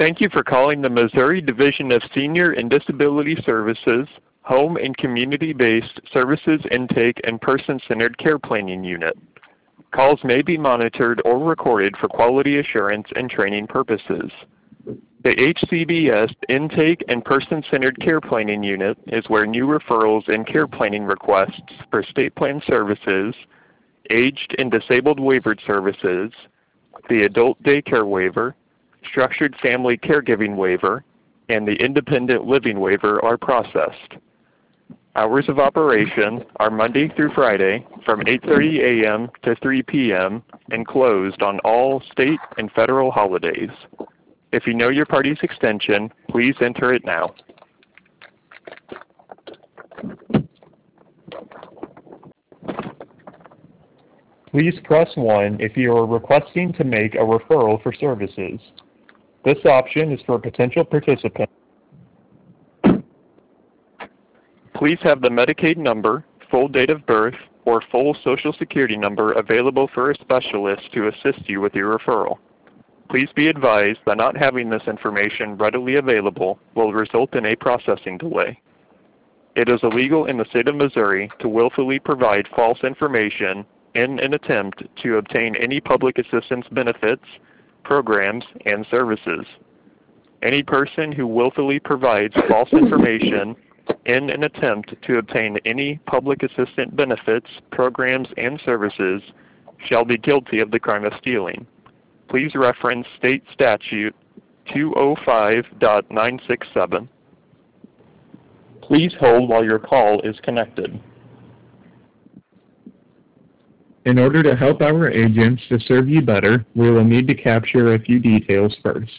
Thank you for calling the Missouri Division of Senior and Disability Services Home and Community-Based Services Intake and Person-Centered Care Planning Unit. Calls may be monitored or recorded for quality assurance and training purposes. The HCBS Intake and Person-Centered Care Planning Unit is where new referrals and care planning requests for state plan services, aged and disabled waivered services, the adult daycare waiver, structured family caregiving waiver, and the independent living waiver are processed. Hours of operation are Monday through Friday from 8:30 a.m. to 3 p.m. and closed on all state and federal holidays. If you know your party's extension, please enter it now. Please press 1 if you are requesting to make a referral for services. This option is for potential participants. Please have the Medicaid number, full date of birth, or full Social Security number available for a specialist to assist you with your referral. Please be advised that not having this information readily available will result in a processing delay. It is illegal in the state of Missouri to willfully provide false information in an attempt to obtain any public assistance benefits, programs, and services. Any person who willfully provides false information in an attempt to obtain any public assistance benefits, programs, and services shall be guilty of the crime of stealing. Please reference State Statute 205.967. Please hold while your call is connected. In order to help our agents to serve you better, we will need to capture a few details first.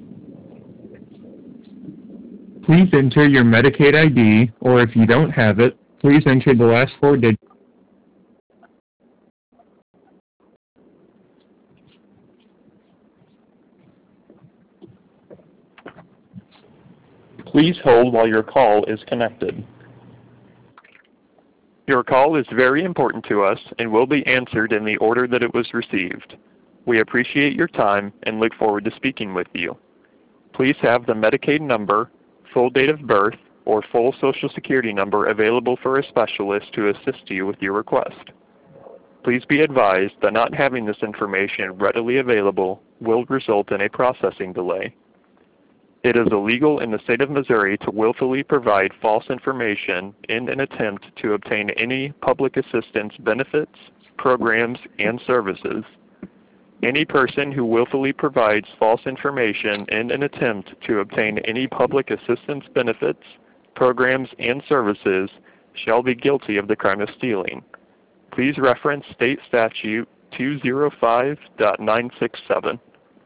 Please enter your Medicaid ID, or if you don't have it, please enter the last 4 digits. Please hold while your call is connected. Your call is very important to us and will be answered in the order that it was received. We appreciate your time and look forward to speaking with you. Please have the Medicaid number, full date of birth, or full Social Security number available for a specialist to assist you with your request. Please be advised that not having this information readily available will result in a processing delay. It is illegal in the state of Missouri to willfully provide false information in an attempt to obtain any public assistance benefits, programs, and services. Any person who willfully provides false information in an attempt to obtain any public assistance benefits, programs, and services shall be guilty of the crime of stealing. Please reference State Statute 205.967.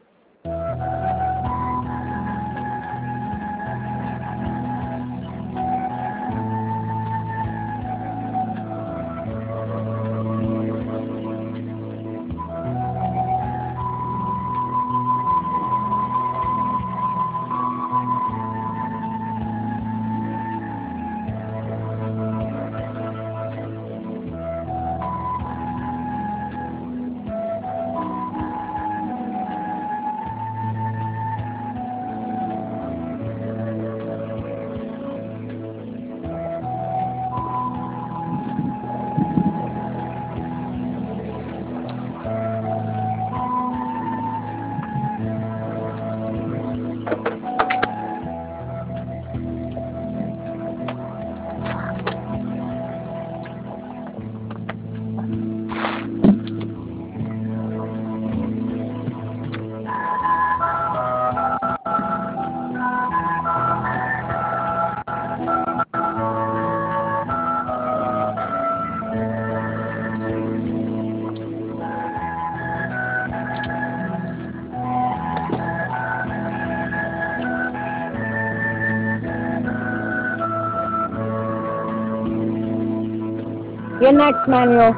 You're next, Manuel.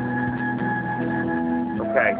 Okay.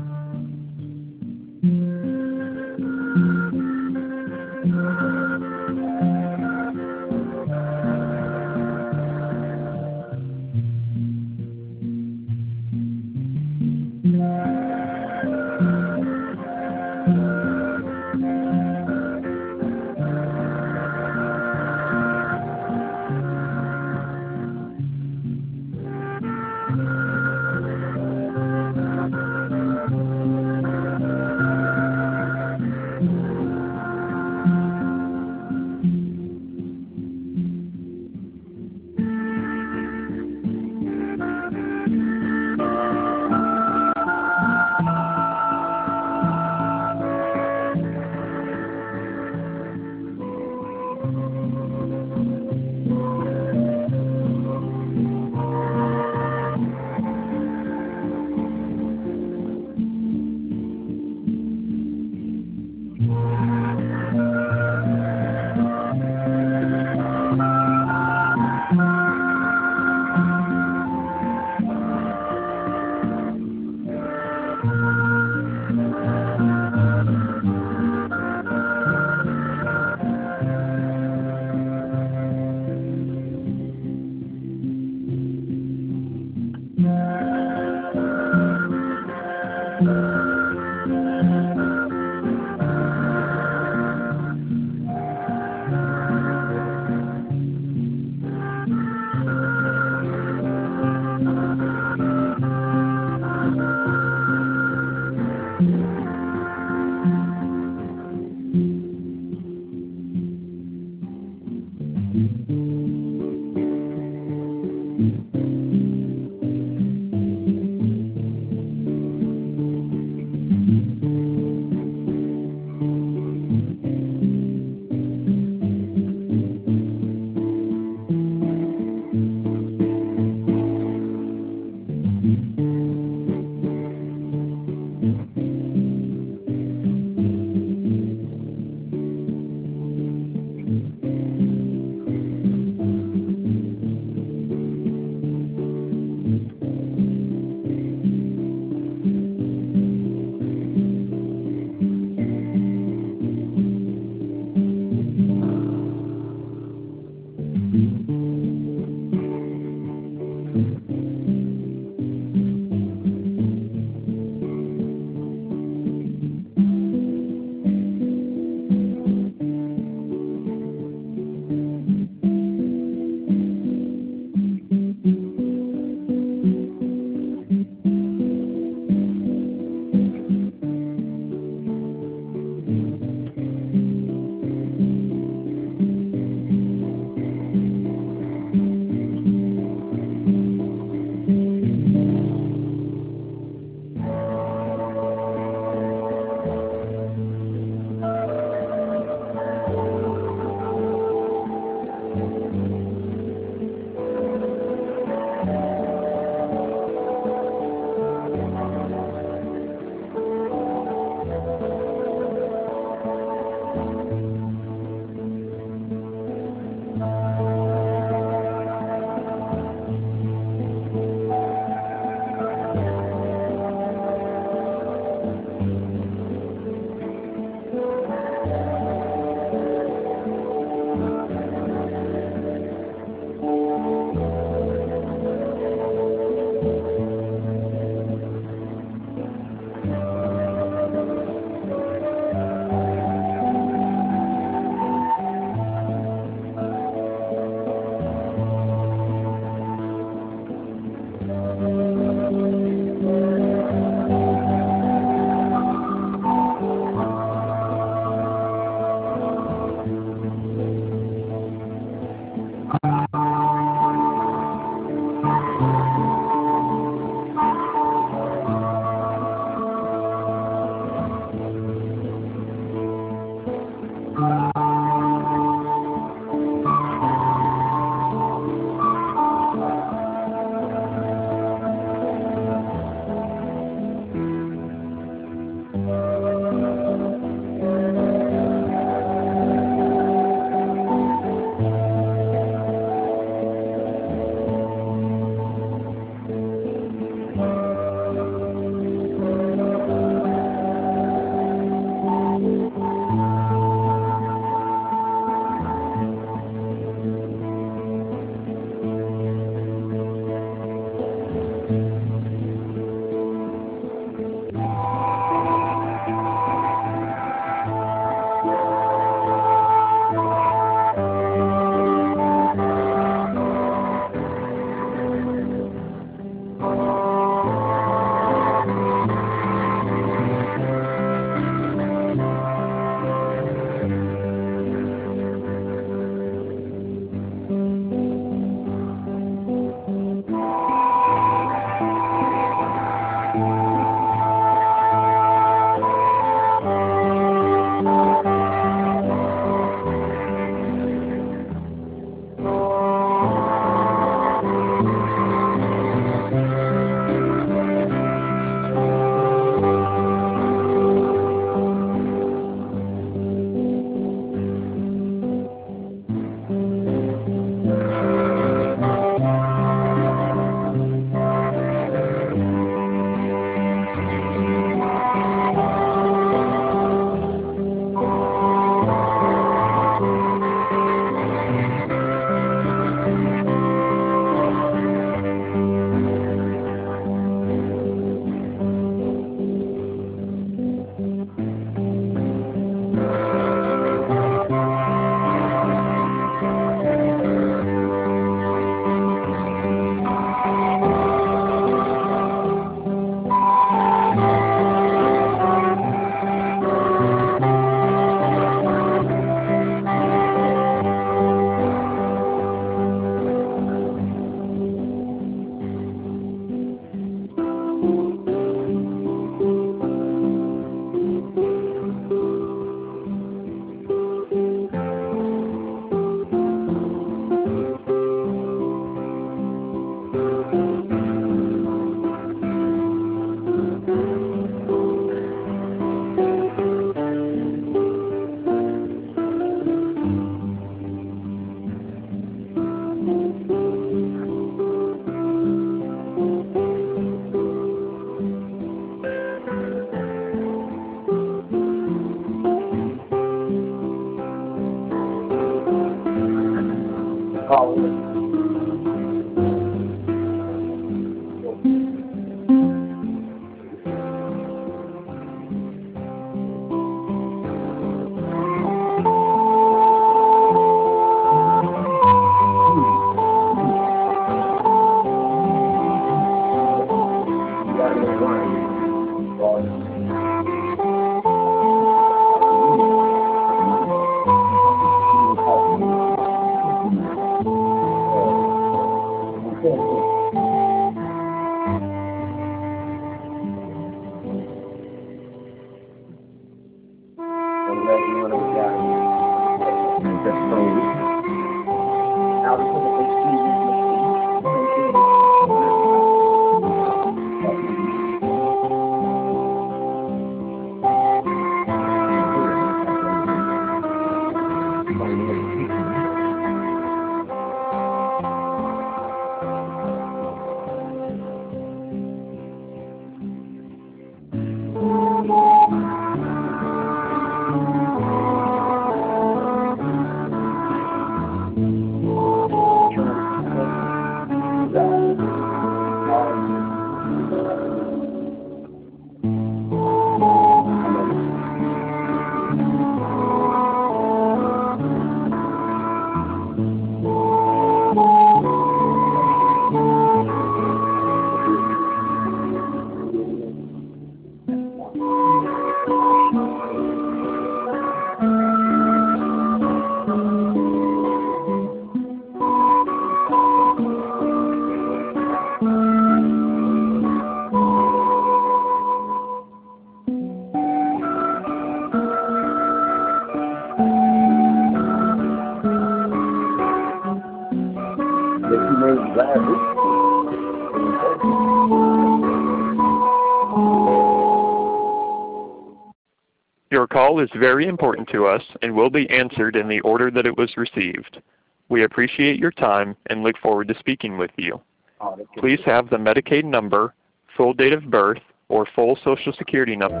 Your call is very important to us and will be answered in the order that it was received. We appreciate your time and look forward to speaking with you. Please have the Medicaid number, full date of birth, or full Social Security number.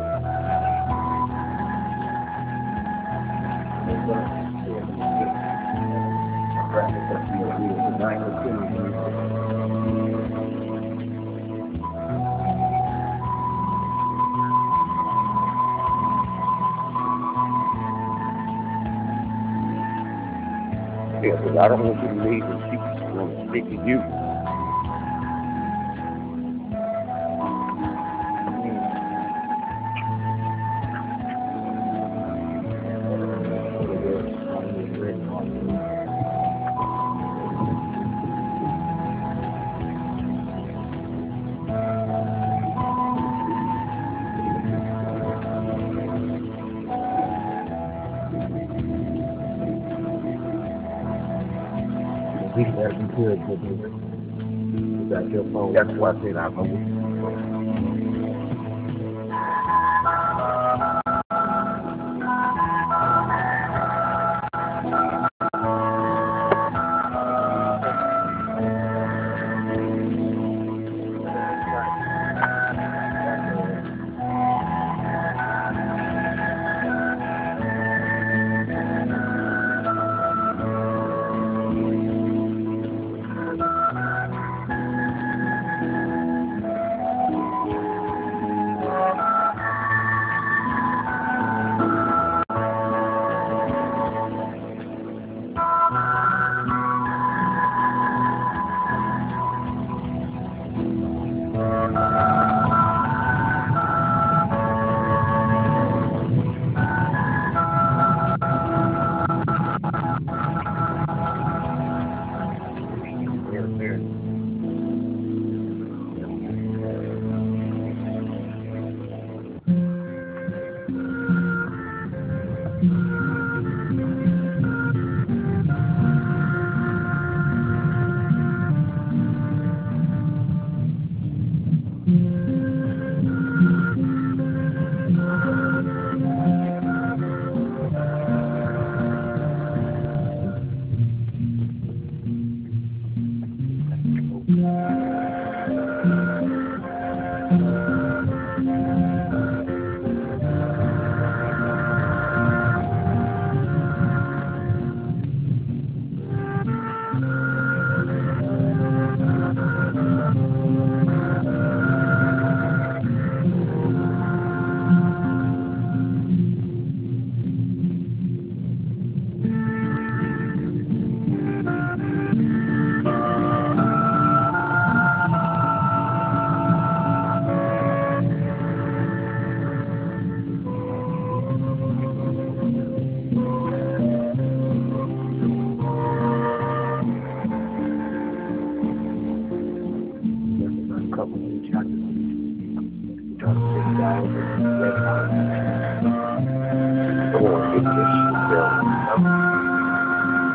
Yeah, because I don't want you to leave and she's going to stick to you. That'd be good, you got your phone. That's why I said I'm going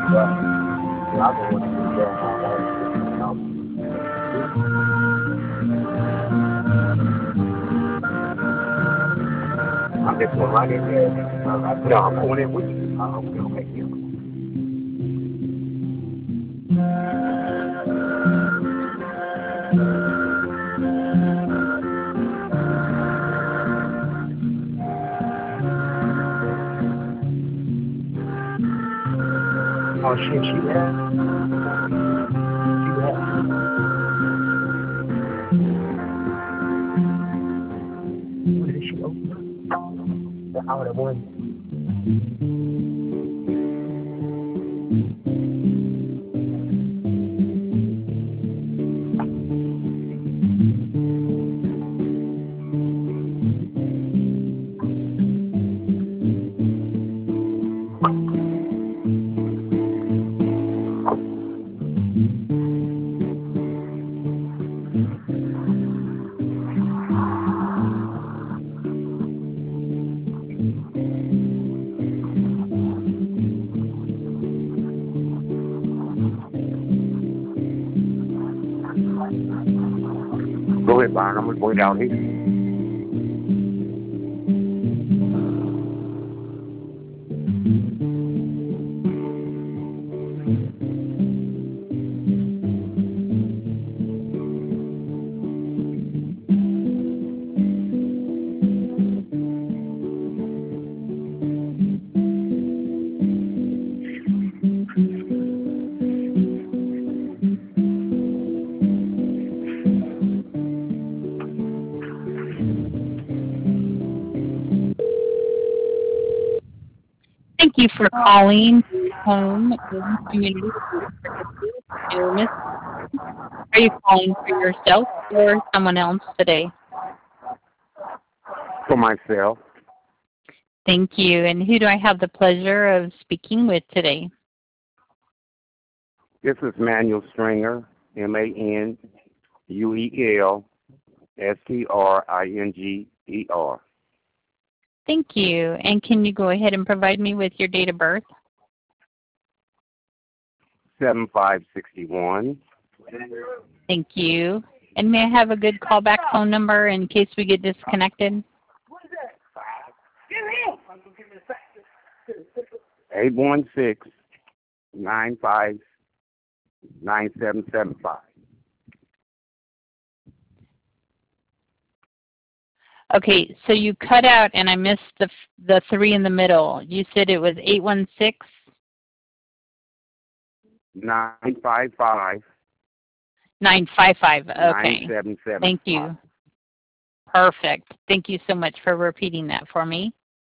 Well, I don't want to do that. I'm just going right in there. No, I'm going in with you. I'm going to make you. Oh, shit, she left. What did she open up? The outer one. Go ahead, Byron. I'm going down here. Thank you for calling Home Community Services. Are you calling for yourself or someone else today? For myself. Thank you. And who do I have the pleasure of speaking with today? This is Manuel Stringer, ManuelStringer. Thank you. And can you go ahead and provide me with your date of birth? 7561. Thank you. And may I have a good callback phone number in case we get disconnected? 816-959-9775. Okay, so you cut out and I missed the 3 in the middle. You said it was 816? 955. 955. Okay. 9775. Thank you. Perfect. Thank you so much for repeating that for me.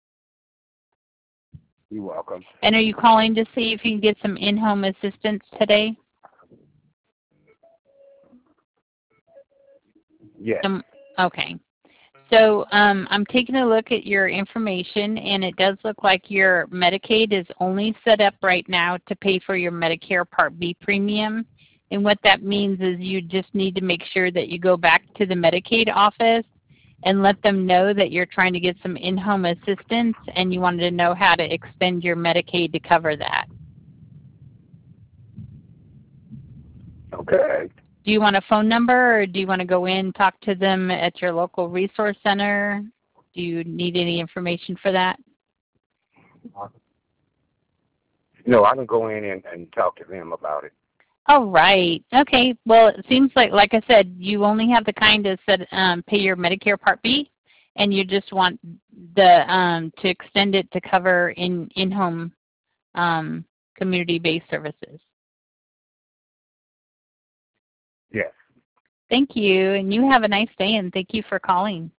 You're welcome. And are you calling to see if you can get some in-home assistance today? Yes. Okay. So I'm taking a look at your information, and it does look like your Medicaid is only set up right now to pay for your Medicare Part B premium. And what that means is you just need to make sure that you go back to the Medicaid office and let them know that you're trying to get some in-home assistance and you wanted to know how to extend your Medicaid to cover that. Okay. Do you want a phone number, or do you want to go in and talk to them at your local resource center? Do you need any information for that? No, I can go in and talk to them about it. All right. Okay. Well, it seems like I said, you only have the kind to pay your Medicare Part B, and you just want the to extend it to cover in-home community-based services. Yes. Thank you, and you have a nice day, and thank you for calling.